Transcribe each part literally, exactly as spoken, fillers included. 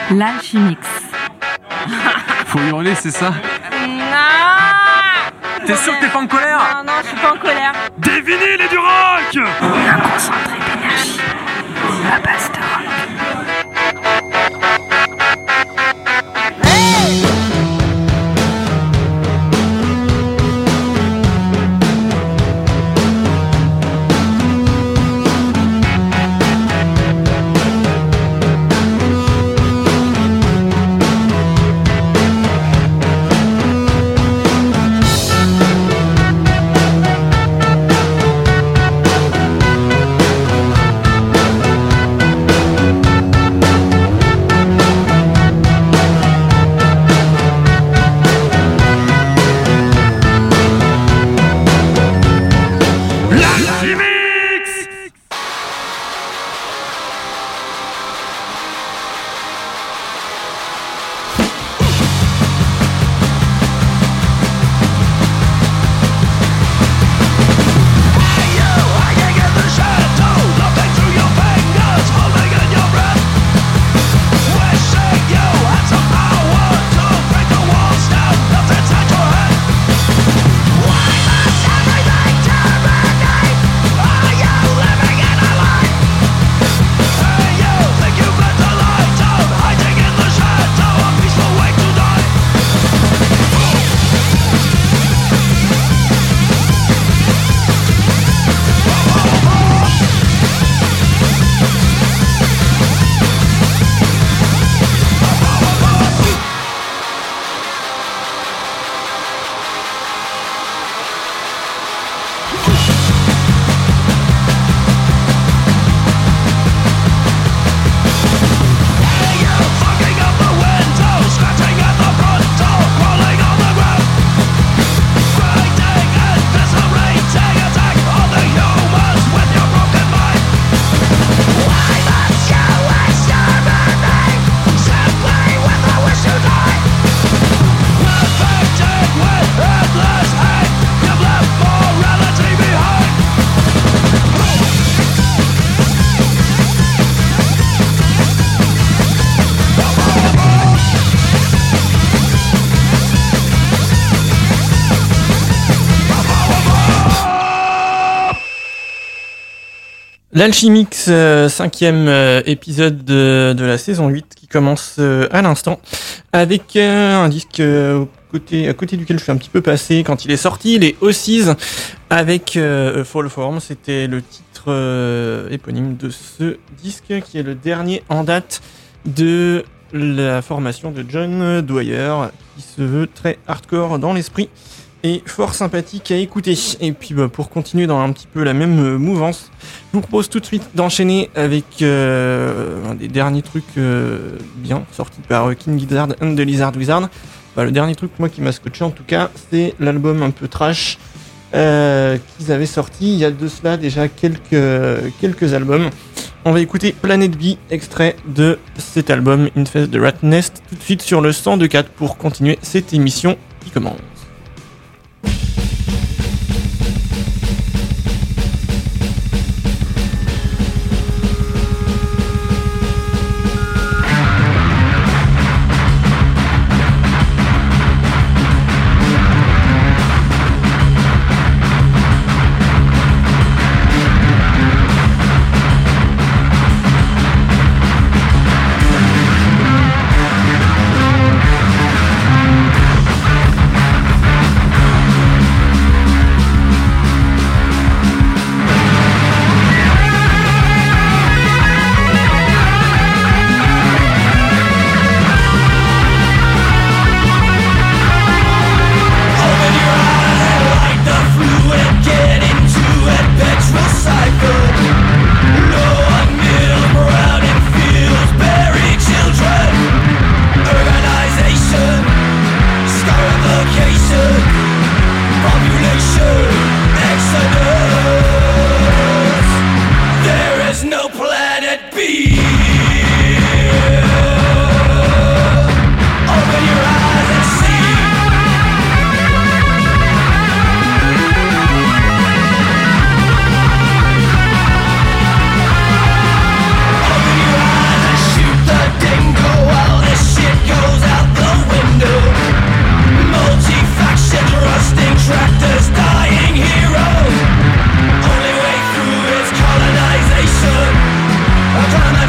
L'Alchimix. Faut hurler, c'est ça? Non. T'es sûr que t'es pas en colère? Non, non, je suis pas en colère. Des vinyles et du rock! Un concentré d'énergie à base de rock. L'Alchimix, euh, cinquième euh, épisode de, de la saison huit qui commence euh, à l'instant avec euh, un disque euh, côté, à côté duquel je suis un petit peu passé quand il est sorti, les Aussies avec euh, Fall Form. C'était le titre euh, éponyme de ce disque qui est le dernier en date de la formation de John Dwyer qui se veut très hardcore dans l'esprit et fort sympathique à écouter. Et puis bah, pour continuer dans un petit peu la même euh, mouvance, je vous propose tout de suite d'enchaîner avec euh, un des derniers trucs euh, bien sortis par euh, King Gizzard and the Lizard Wizard. Bah, le dernier truc moi qui m'a scotché en tout cas, c'est l'album un peu trash euh, qu'ils avaient sorti il y a de cela déjà quelques, quelques albums. On va écouter Planet B, extrait de cet album Infest the Rat Nest, tout de suite sur le cent deux quatre pour continuer cette émission qui commence. We'll be right back.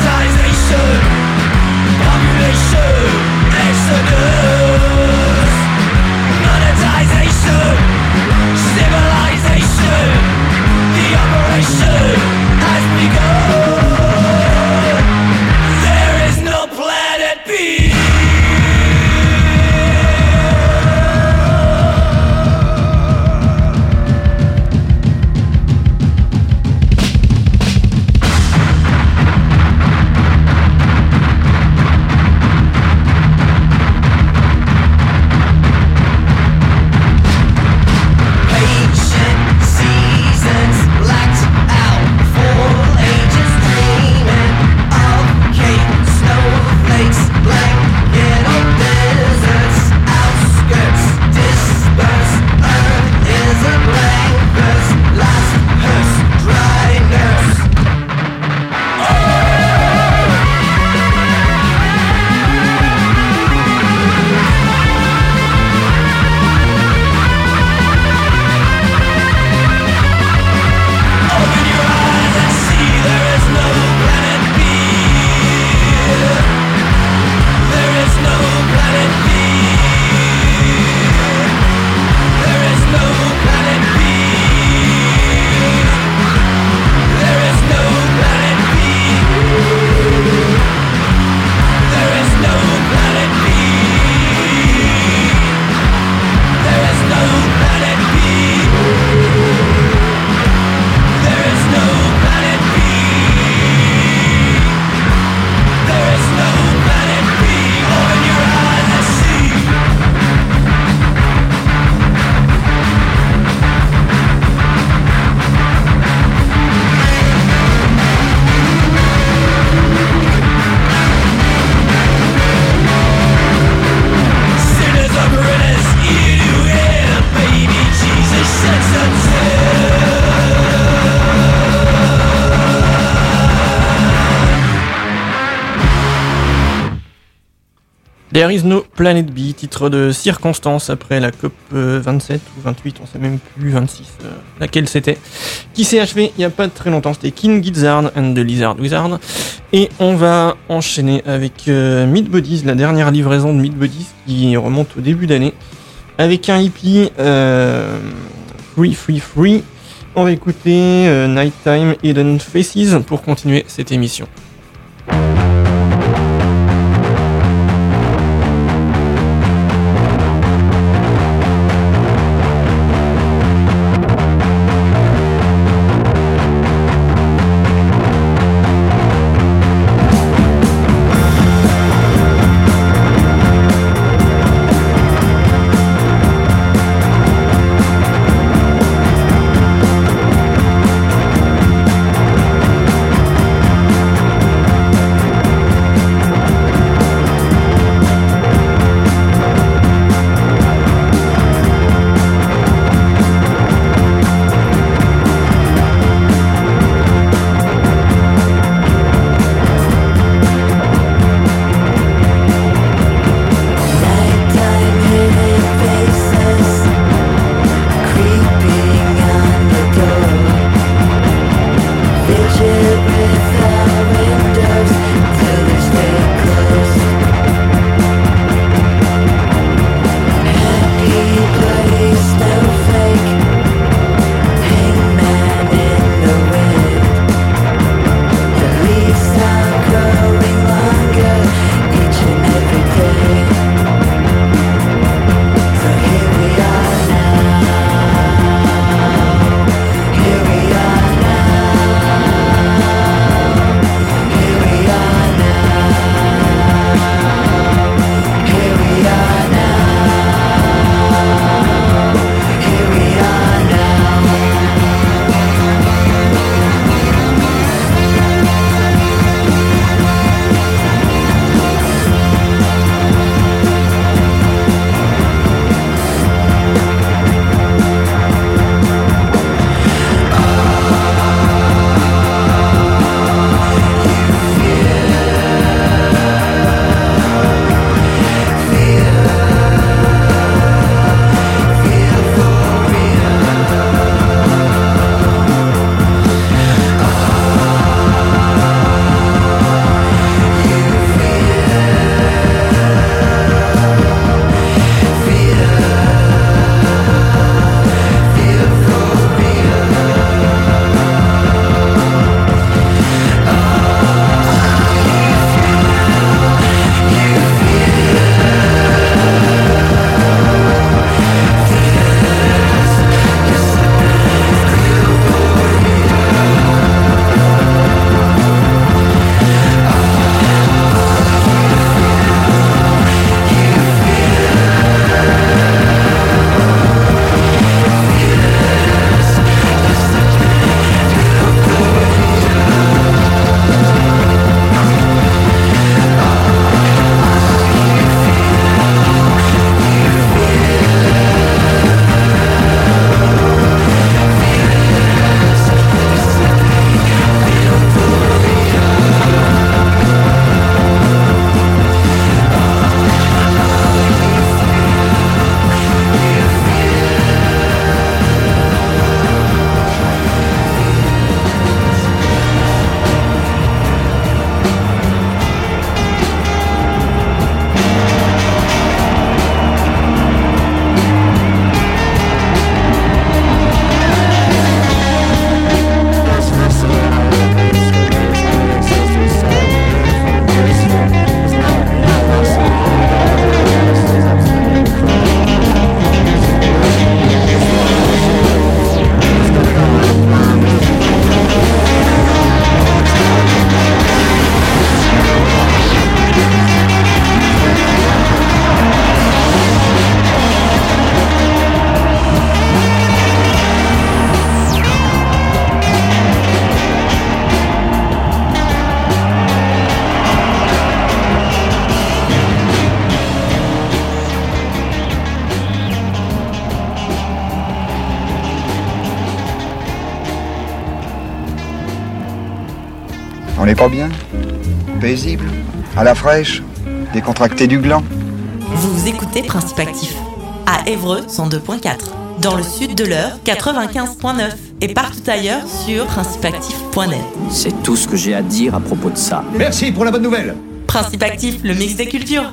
There is no Planet B, titre de circonstance après la COP vingt-sept ou vingt-huit, on sait même plus, vingt-six, euh, laquelle c'était, qui s'est achevée il n'y a pas très longtemps. C'était King Gizzard and the Lizard Wizard. Et on va enchaîner avec euh, Meat Bodies, la dernière livraison de Meat Bodies qui remonte au début d'année, avec un hippie euh, Free Free Free. On va écouter euh, Nighttime Hidden Faces pour continuer cette émission. On n'est pas bien? Paisible? À la fraîche? Décontracté du gland? Vous écoutez Principe Actif, à Évreux cent deux virgule quatre, dans le sud de l'Eure quatre-vingt-quinze virgule neuf et partout ailleurs sur principe actif point net. C'est tout ce que j'ai à dire à propos de ça. Merci pour la bonne nouvelle. Principe Actif, le mix des cultures.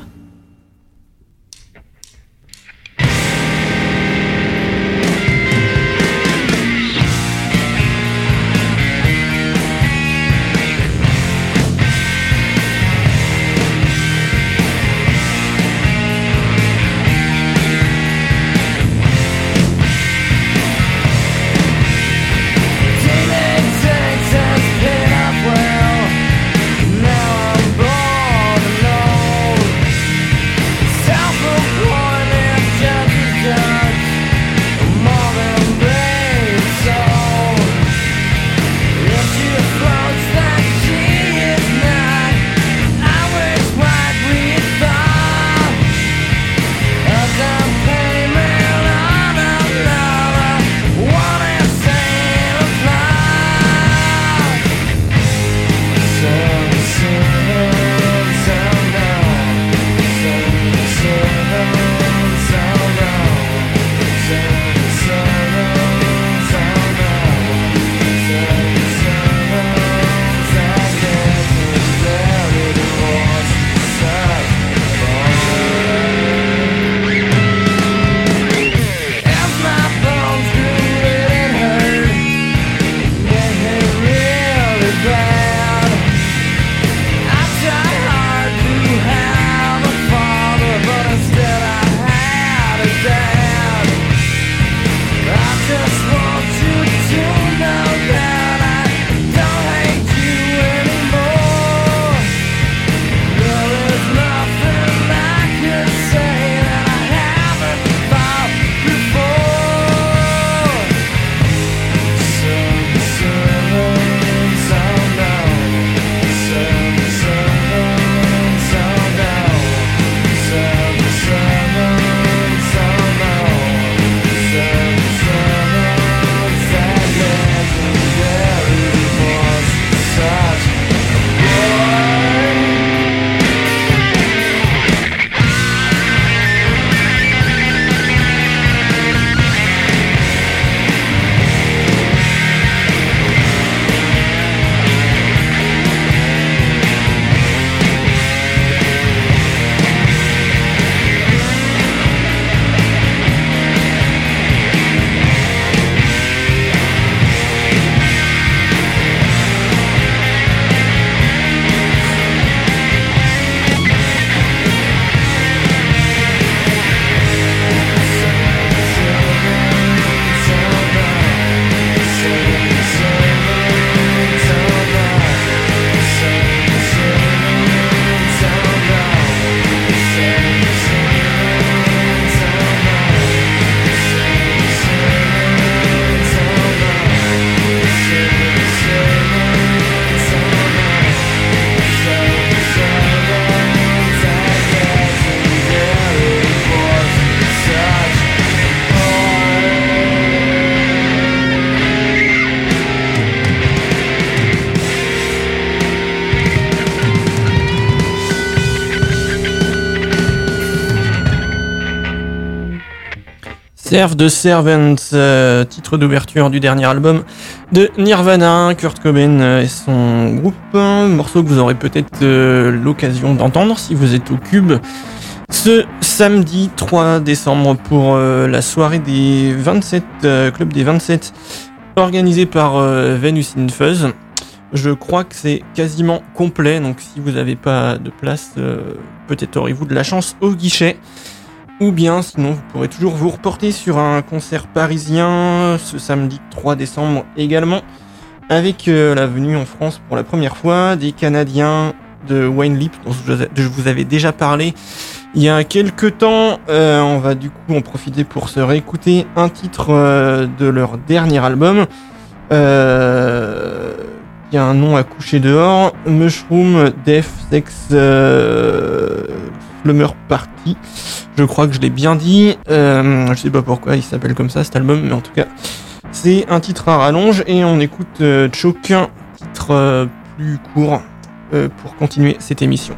Serve de Servants, euh, titre d'ouverture du dernier album de Nirvana, Kurt Cobain et son groupe, un morceau que vous aurez peut-être euh, l'occasion d'entendre si vous êtes au Cube ce samedi trois décembre pour euh, la soirée des vingt-sept, euh, Club des vingt-sept, organisée par euh, Venus in Fuzz. Je crois que c'est quasiment complet, donc si vous n'avez pas de place, euh, peut-être aurez-vous de la chance au guichet. Ou bien, sinon, vous pourrez toujours vous reporter sur un concert parisien ce samedi trois décembre également, avec euh, la venue en France pour la première fois des Canadiens de Wine Leap, dont je vous avais déjà parlé il y a quelques temps. Euh, on va du coup en profiter pour se réécouter un titre euh, de leur dernier album. Euh, il y a un nom à coucher dehors, Mushroom Death Sex euh, Slumber Party. Je crois que je l'ai bien dit. Euh, je sais pas pourquoi il s'appelle comme ça cet album, mais en tout cas, c'est un titre à rallonge et on écoute euh, Choke, titre euh, plus court euh, pour continuer cette émission.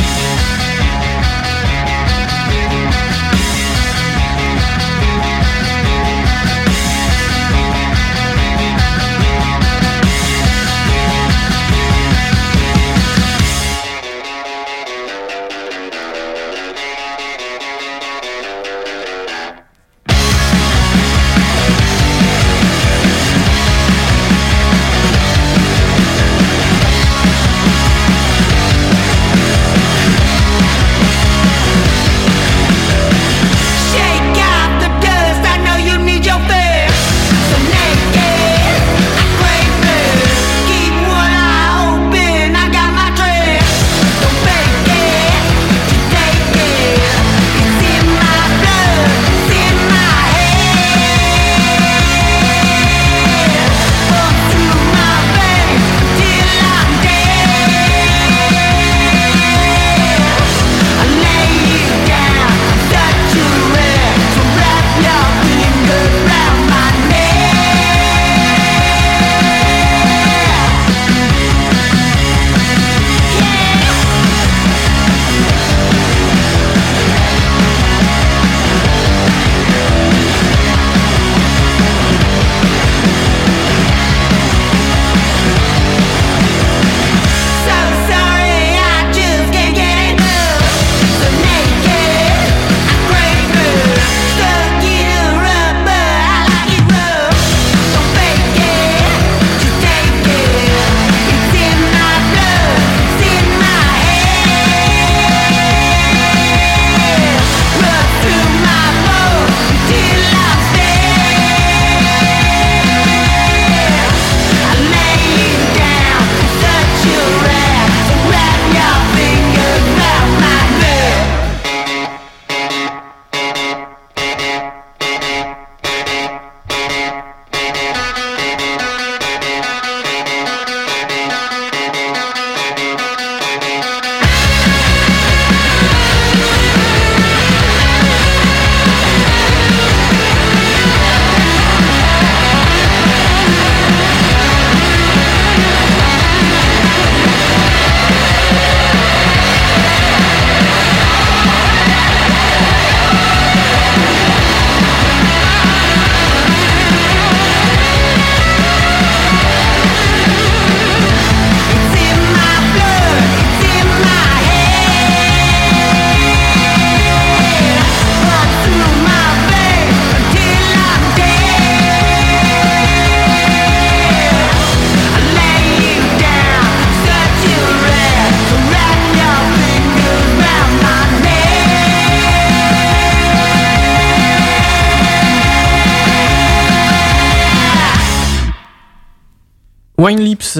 Wine Lips,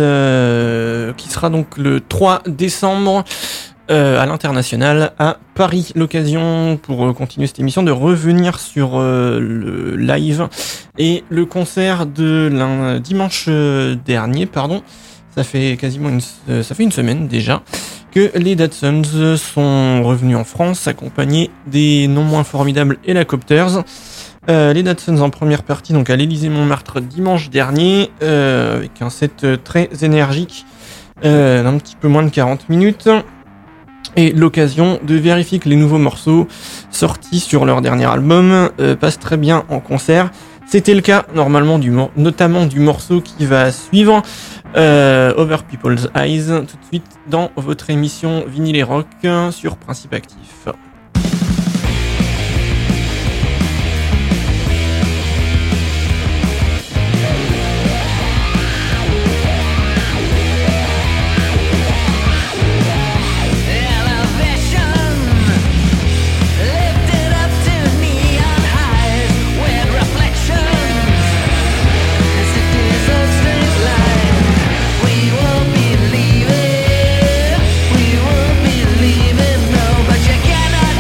euh, qui sera donc le trois décembre euh, à l'international à Paris. L'occasion pour euh, continuer cette émission de revenir sur euh, le live et le concert de l'un dimanche euh, dernier, pardon. Ça fait quasiment une, euh, ça fait une semaine déjà que les Datsuns sont revenus en France, accompagnés des non moins formidables Helicopters. Euh, les Datsuns en première partie donc à l'Élysée-Montmartre dimanche dernier, euh, avec un set très énergique euh, d'un petit peu moins de quarante minutes, et l'occasion de vérifier que les nouveaux morceaux sortis sur leur dernier album euh, passent très bien en concert. C'était le cas normalement du mor- notamment du morceau qui va suivre, euh, Over People's Eyes, tout de suite dans votre émission Vinyle et Rock sur Principe Actif. We won't believe it, no, but you cannot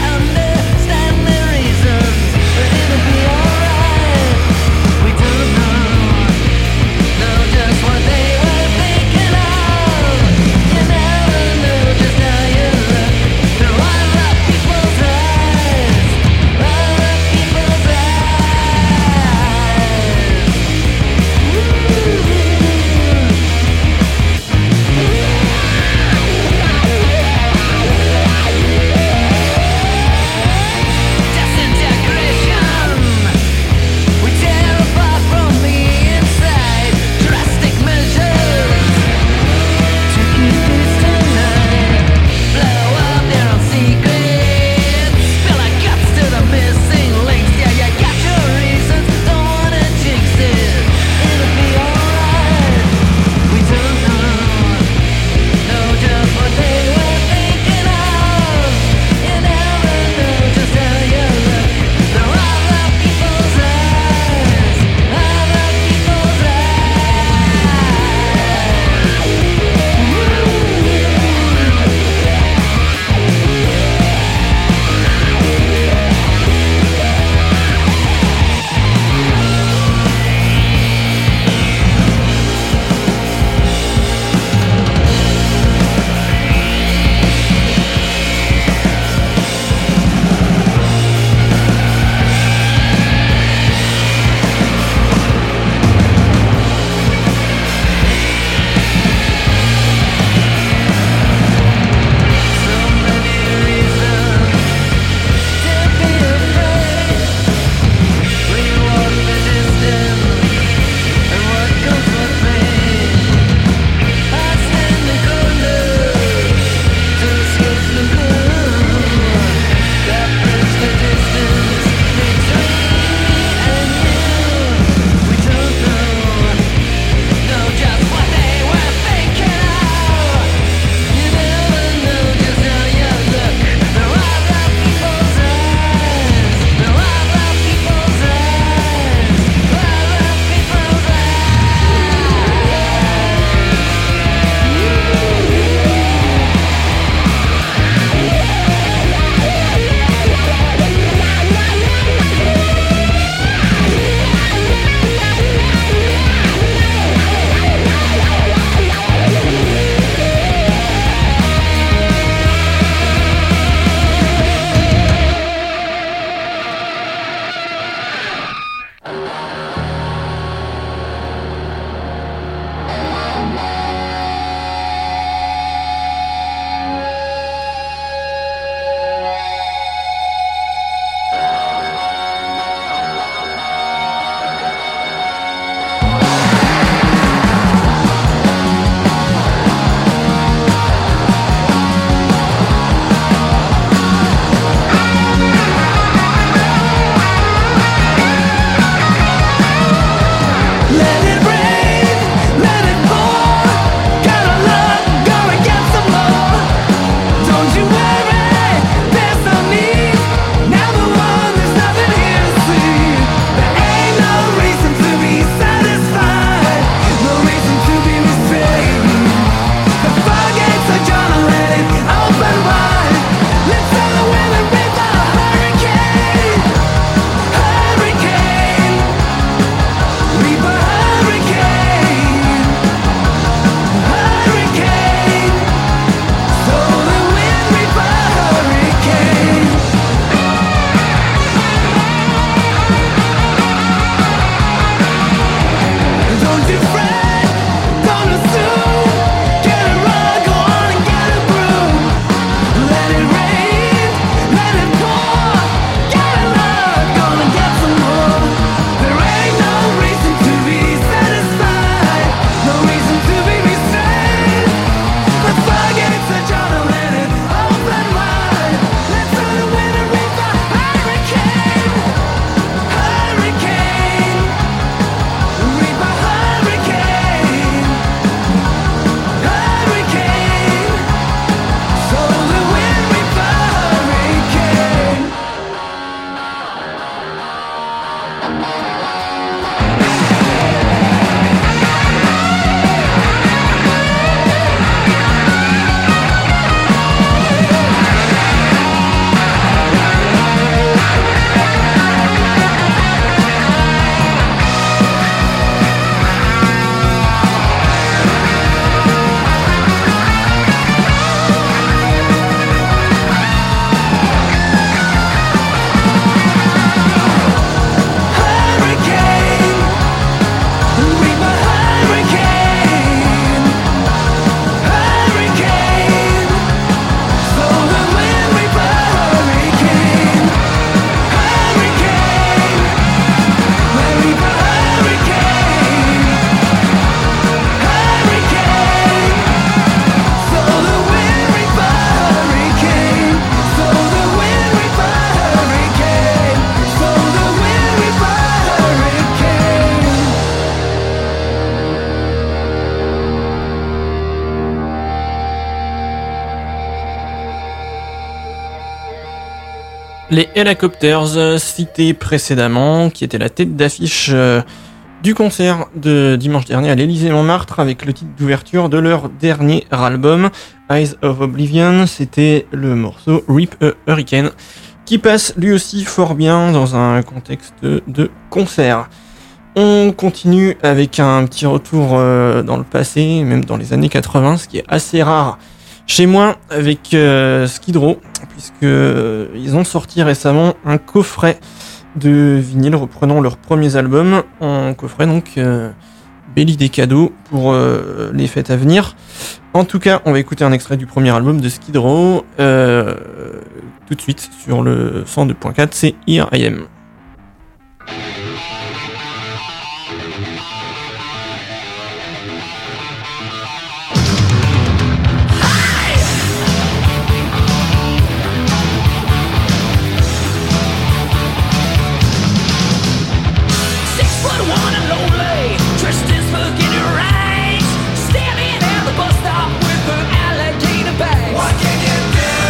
Les Helicopters, euh, cités précédemment, qui étaient la tête d'affiche euh, du concert de dimanche dernier à l'Élysée-Montmartre avec le titre d'ouverture de leur dernier album, Eyes of Oblivion. C'était le morceau Rip a Hurricane, qui passe lui aussi fort bien dans un contexte de concert. On continue avec un petit retour euh, dans le passé, même dans les années quatre-vingts, ce qui est assez rare chez moi, avec euh, Skid Row, puisque euh, ils ont sorti récemment un coffret de vinyle reprenant leurs premiers albums, en coffret donc euh, belle idée cadeau pour euh, les fêtes à venir. En tout cas, on va écouter un extrait du premier album de Skid Row euh, tout de suite sur le cent deux point quatre, c'est Here I Am.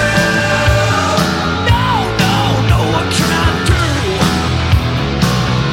No, no, no, what can I do?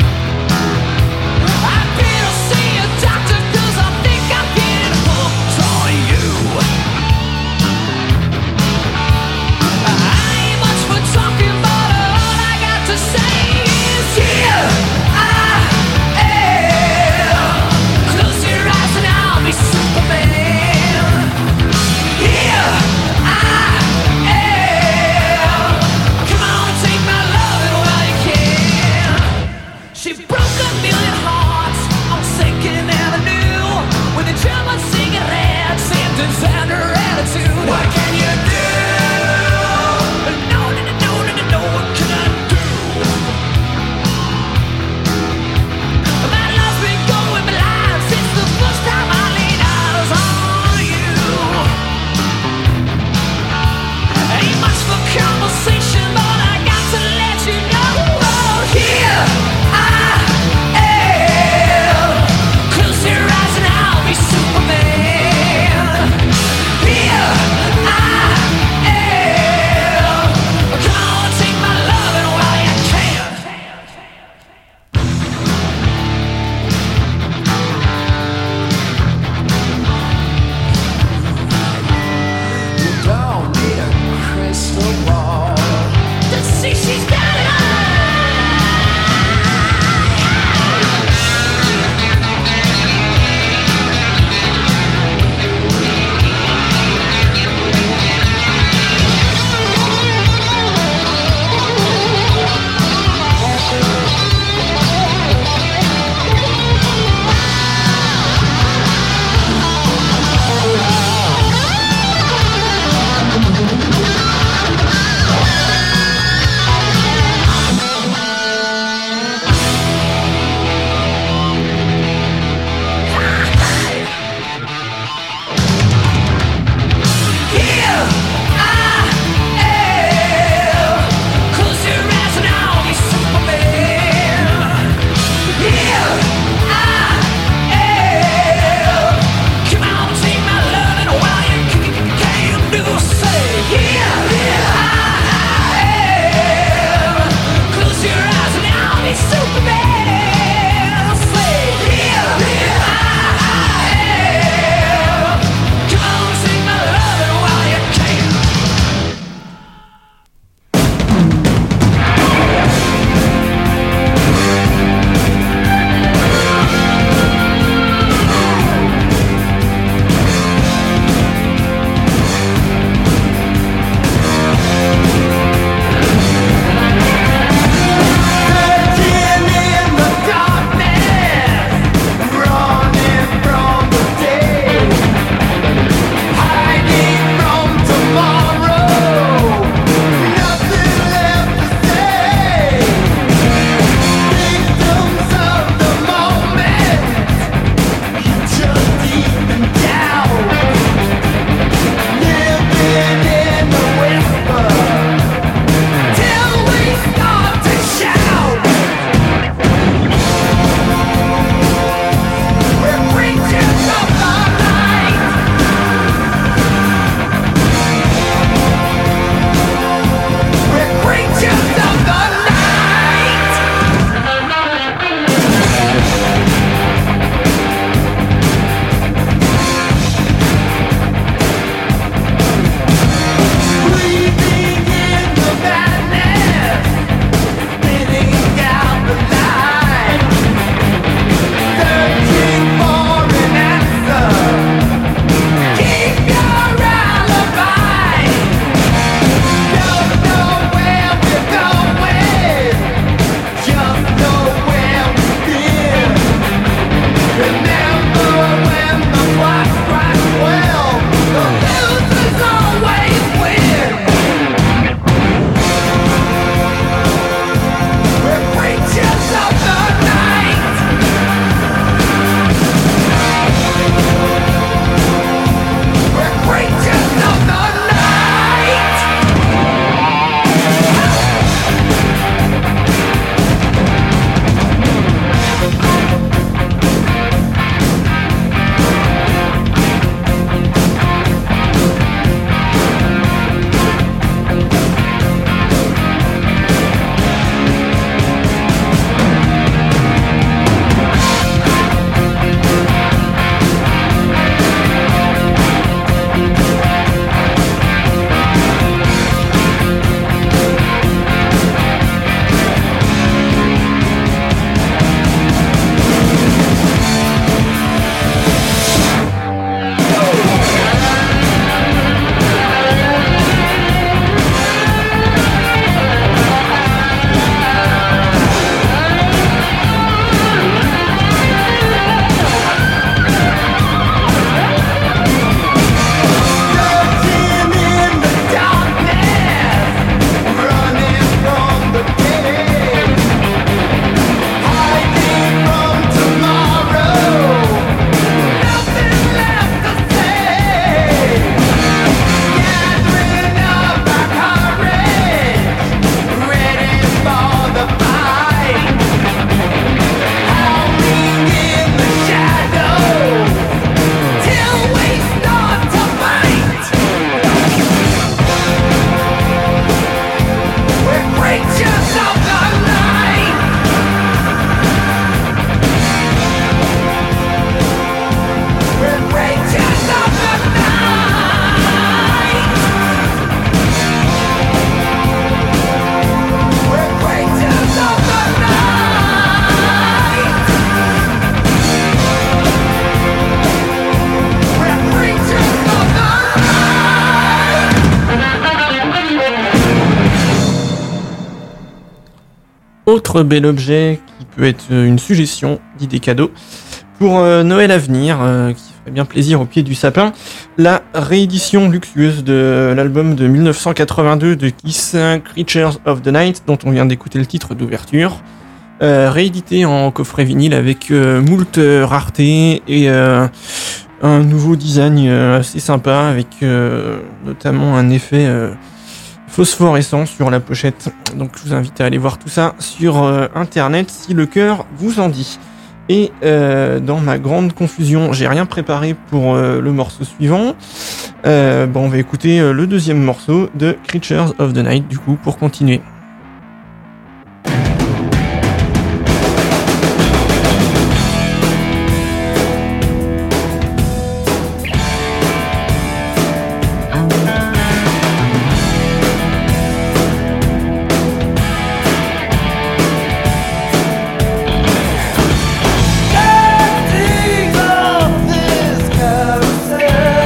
autre bel objet qui peut être une suggestion d'idée cadeau pour euh, Noël à venir, euh, qui ferait bien plaisir au pied du sapin, la réédition luxueuse de l'album de dix-neuf cent quatre-vingt-deux de Kiss, Creatures of the Night, dont on vient d'écouter le titre d'ouverture, euh, réédité en coffret vinyle avec euh, moult euh, rareté et euh, un nouveau design euh, assez sympa, avec euh, notamment un effet euh, phosphorescent sur la pochette. Donc je vous invite à aller voir tout ça sur euh, internet si le cœur vous en dit. Et euh, dans ma grande confusion, j'ai rien préparé pour euh, le morceau suivant. Euh, bon, on va écouter euh, le deuxième morceau de Creatures of the Night, du coup, pour continuer.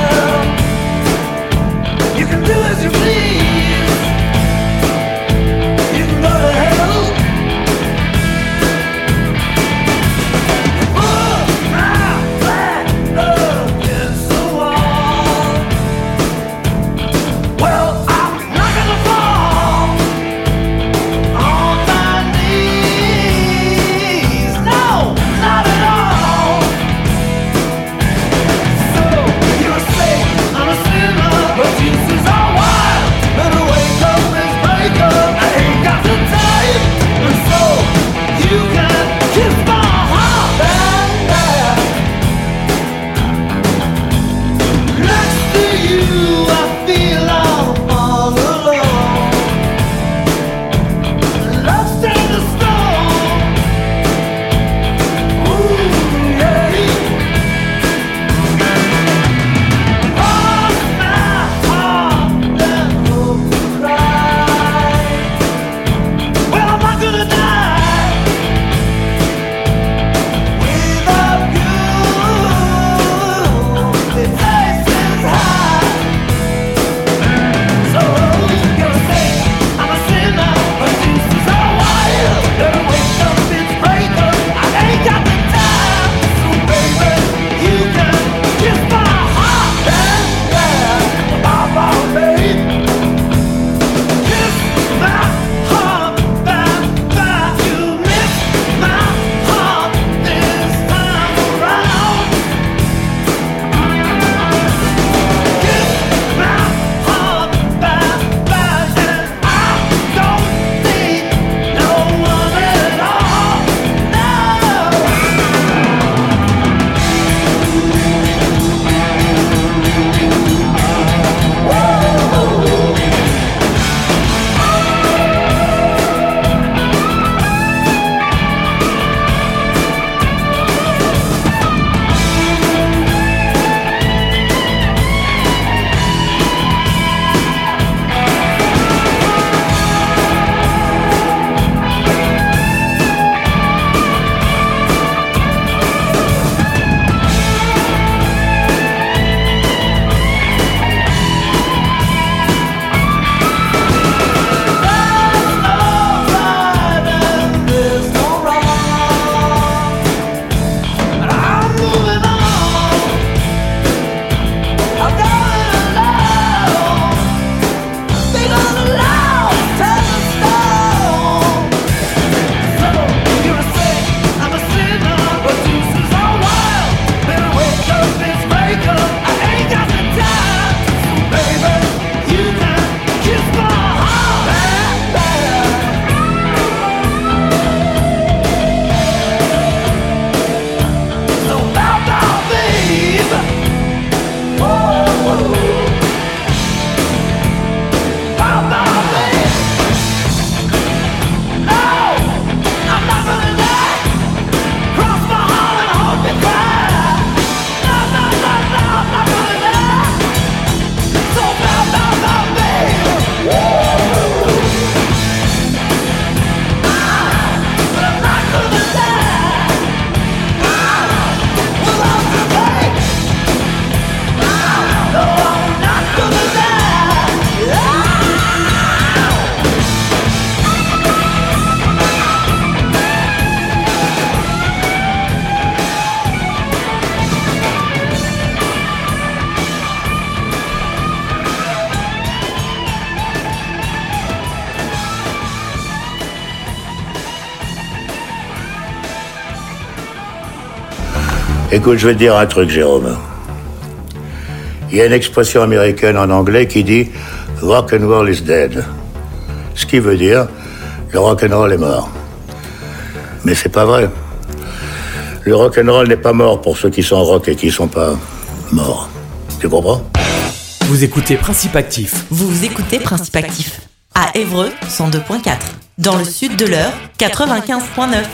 You can do as you please. Écoute, je vais te dire un truc, Jérôme. Il y a une expression américaine en anglais qui dit « rock and roll is dead ». Ce qui veut dire « le rock and roll est mort ». Mais c'est pas vrai. Le rock and roll n'est pas mort pour ceux qui sont rock et qui sont pas morts. Tu comprends ? Vous écoutez Principe Actif. Vous écoutez Principe Actif à Évreux cent deux point quatre. Dans le sud de l'Eure, quatre-vingt-quinze point neuf.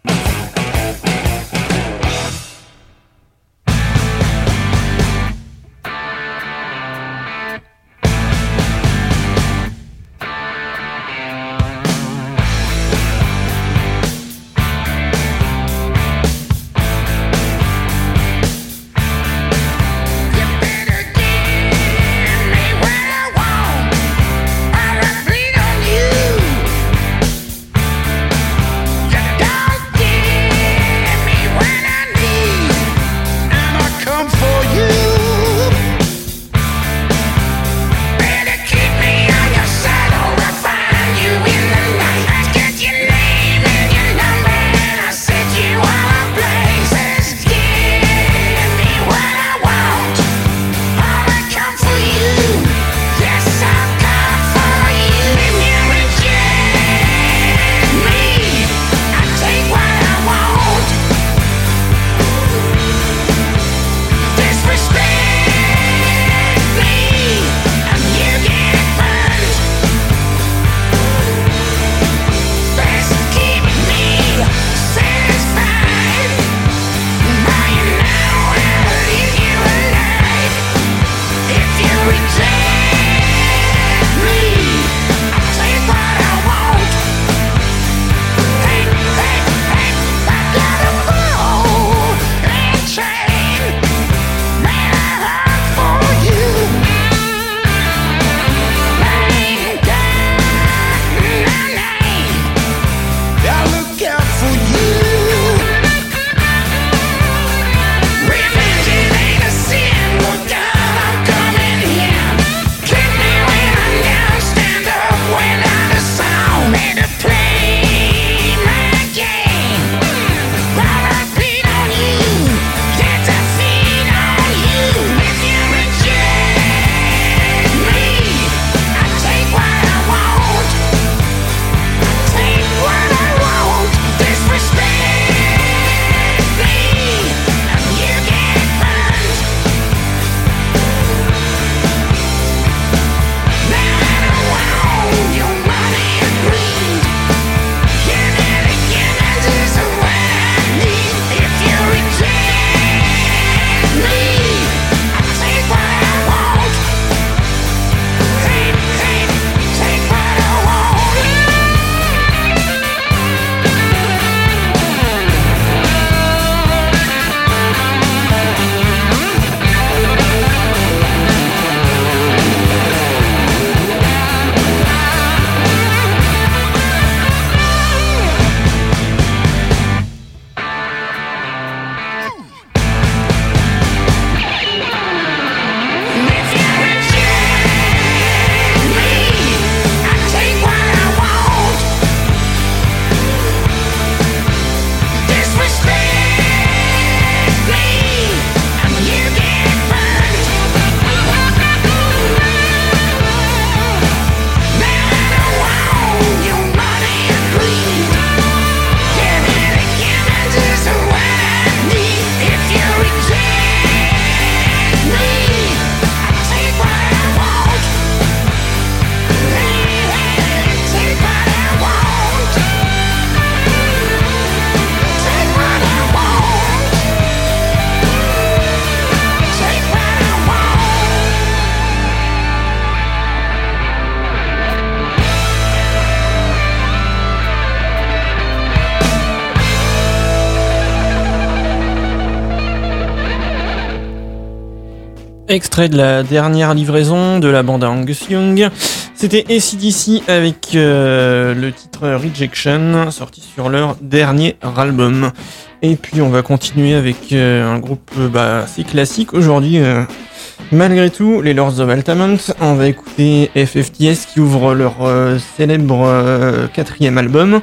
Extrait de la dernière livraison de la bande à Angus Young. C'était A C D C avec euh, le titre Rejection, sorti sur leur dernier album. Et puis on va continuer avec euh, un groupe euh, bah, assez classique aujourd'hui. Euh, malgré tout, les Lords of Altamont. On va écouter F F T S qui ouvre leur euh, célèbre euh, quatrième album.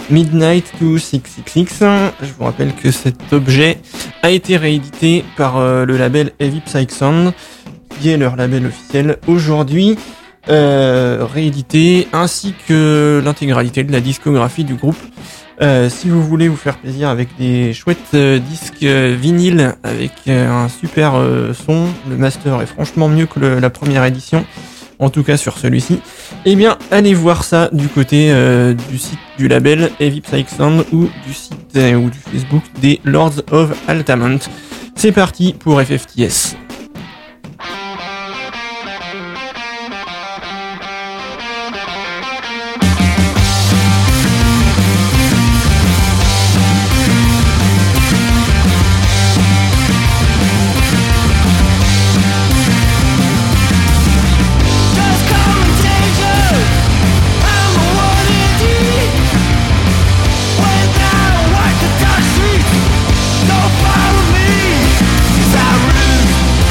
Midnight deux six six six. Je vous rappelle que cet objet a été réédité par euh, le label Heavy Psych Sound, qui est leur label officiel aujourd'hui, euh, réédité, ainsi que l'intégralité de la discographie du groupe. Euh, si vous voulez vous faire plaisir avec des chouettes euh, disques euh, vinyles avec euh, un super euh, son, le master est franchement mieux que le, la première édition, en tout cas sur celui-ci, eh bien allez voir ça du côté euh, du site du label Heavy Psych Sound ou du site euh, ou du Facebook des Lords of Altamont. C'est parti pour F F T S. Don't follow me, 'cause I rude.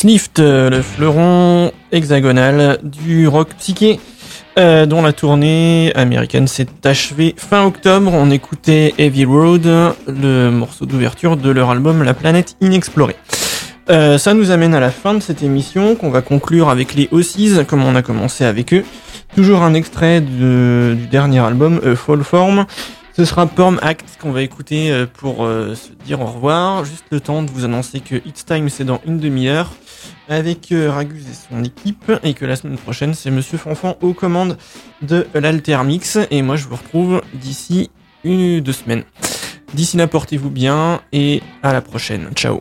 Snift, le fleuron hexagonal du rock psyché, euh, dont la tournée américaine s'est achevée fin octobre. On écoutait Heavy Road, le morceau d'ouverture de leur album La Planète Inexplorée. Euh, ça nous amène à la fin de cette émission, qu'on va conclure avec les Aussies, comme on a commencé avec eux. Toujours un extrait de, du dernier album, A Fall Form. Ce sera Porn Act qu'on va écouter pour euh, se dire au revoir. Juste le temps de vous annoncer que It's Time c'est dans une demi-heure avec euh, Ragus et son équipe, et que la semaine prochaine c'est Monsieur Fanfan aux commandes de l'Altermix. Et moi je vous retrouve d'ici une deux semaines. D'ici là, portez-vous bien et à la prochaine. Ciao.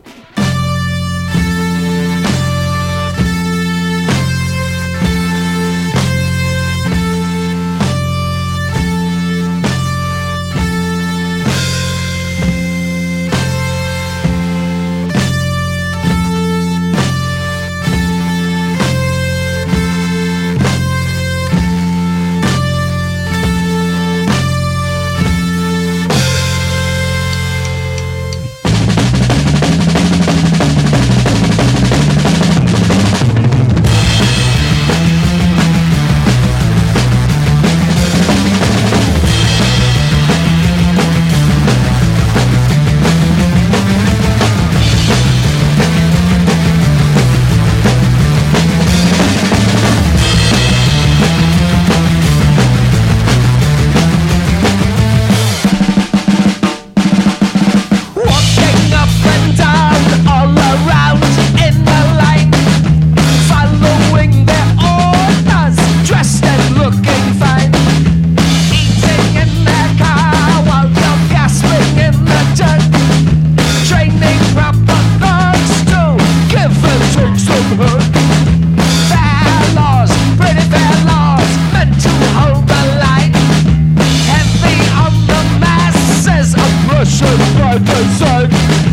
Russian blood and